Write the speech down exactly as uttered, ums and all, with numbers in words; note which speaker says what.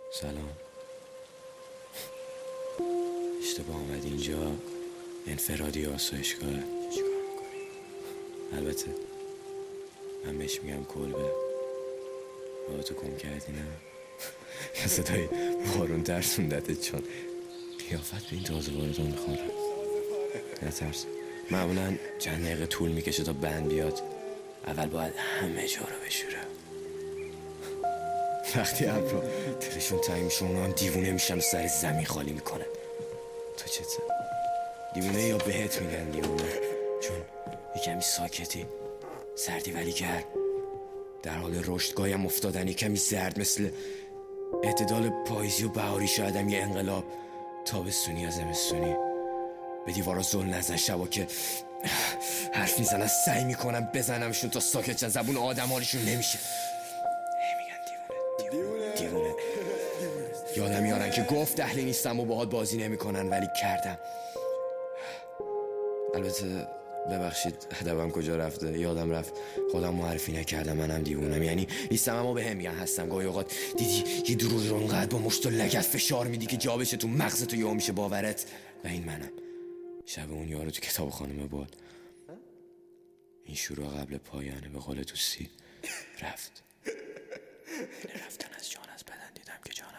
Speaker 1: سلام. اشتباه آمد اینجا انفرادی آسایشگاه. البته من بهش میگم کلبه. با تو کم کردی نه؟ یا صدای بارون ترسوندتت چون قیافت به این تازه واردها میخوره. نترس، معمولا چند دقیقه طول میکشه تا بند بیاد. اول باید همه جا رو بشوره. وقتی ابرا دلشون تنگ میشه اونا هم دیوونه میشن و سر زمین خالی میکنن. تو چته؟ دیوونه یا بهت میگن دیوونه؟ چون یه کمی ساکتی، سردی ولی گرم، در حال رشد گایم افتادن، یه کمی زرد مثل اعتدال پاییزی و بهاری. شایدم یه انقلاب تابستونی یا زمستونی. به دیوارا زل نزن، شبا که حرف میزنن سعی میکنم بزنمشون تا ساکت شن، زبون آدم حالشون نمیشه. هی میگن دیوونه دیوونه دیوونه. یادم میارن که گفت اهلی نیستم و باهات بازی نمیکنن ولی کردم. البته ببخشید ادبم کجا رفته، یادم رفت خودم معرفی نکردم منم دیوونم. یعنی نیستم اما به هم میگن هستم. گاهی اوقات دیدی یه دروغی رو انقدر با مشت و لگد فشار میدی که جا بشه تو مغزت و یا میشه باورت. و این منم. شب اون یارو تو کتاب خانم باد. این شروع قبل پایانه، به قول دوستی رفت. این رفتن از جان از بدن دیدم که جان